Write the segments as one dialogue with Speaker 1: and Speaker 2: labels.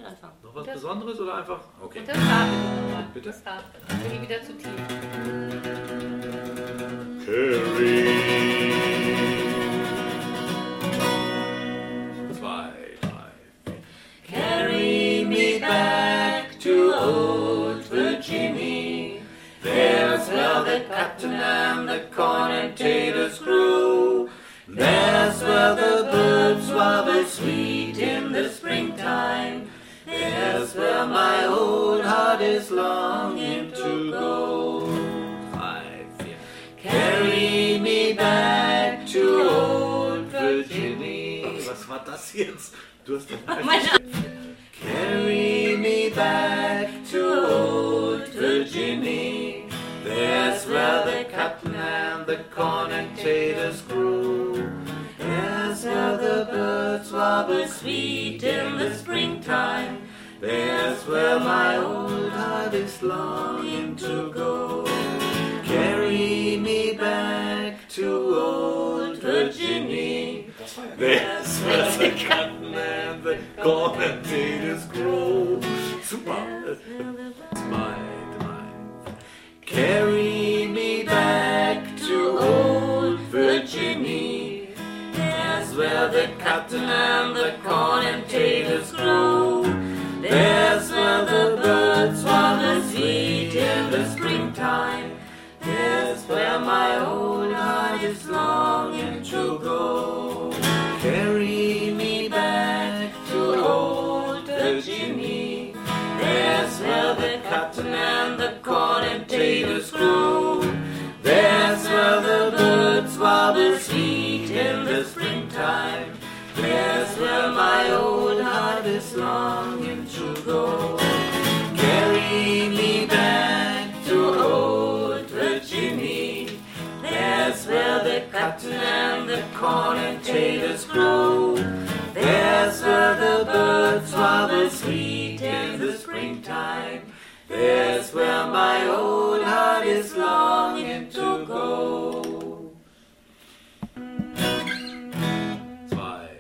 Speaker 1: mit anfangen.
Speaker 2: Noch was Besonderes oder einfach? Okay.
Speaker 1: Und das Haar bitte nochmal.
Speaker 2: Bitte?
Speaker 1: Das Haar. Dann bin ich wieder zu tief.
Speaker 2: Carry. 2, 3.
Speaker 3: Carry me back to old Virginia. There's where the cotton and the corn and taters grow. There's where the birds warble sweet in the springtime. There's where my old heart is longing to go.
Speaker 2: 3, 4.
Speaker 3: Carry me back to old Virginia.
Speaker 2: Was war das jetzt? Du hast den
Speaker 3: Carry me back to old Virginia. There's where the cotton and the corn and taters grow. There's where the birds warble sweet in the springtime. There's where my old heart is longing to go. Carry me back to old Virginia.
Speaker 2: There's where the cotton and the corn and taters grow. Super. 2, 3.
Speaker 3: Carry me back to old Virginia. There's where the cotton and the corn and taters grow. There's where the birds warble sweet in the springtime. There's where my old heart is longing to go. Carry me back to old Virginia. There's where the cotton and the corn and taters grow. There's where the birds warble sweet in the springtime. There's where my old heart is longing to go. Carry me back to old Virginia. There's where the cotton and the corn and taters grow. There's where the birds warble sweet in the springtime. There's where my old heart is longing to go.
Speaker 2: 2, 3.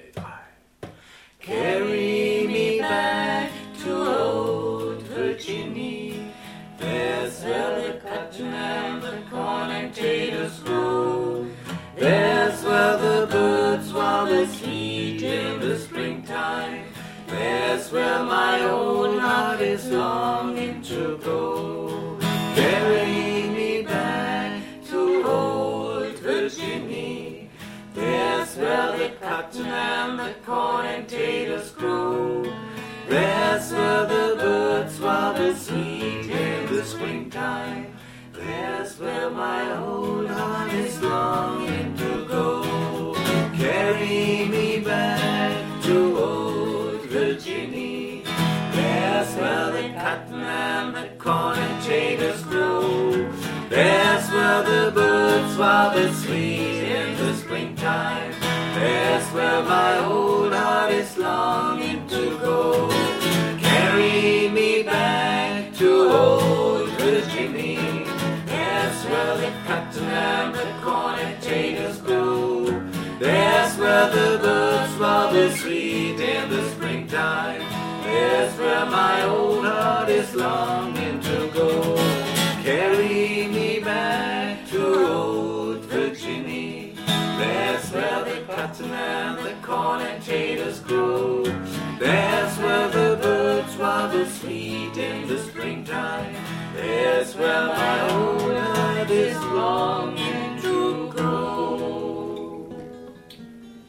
Speaker 3: Carry me back to old Virginia. There's where the cotton and the corn and taters grow. There's where the birds warble sweet in the springtime. There's where my old heart is longing to go. Carry me back to old Virginia. There's where the cotton and the corn and taters grow. There's where the birds warble sweet in the springtime. There's where my old heart is longing to go. Carry me back to old Virginia. There's where the cotton and the corn and taters grow. There's where the birds warble sweet in the springtime. There's where my old heart is longing to go. Carry me back to old Virginia. There's where the cotton and the corn and taters grow. There's where the birds warble sweet in the springtime. There's where my old heart is longing to go. Carry me back to old Virginia. There's where the cotton and the corn and taters grow. There's where the birds warble sweet in the springtime. There's where my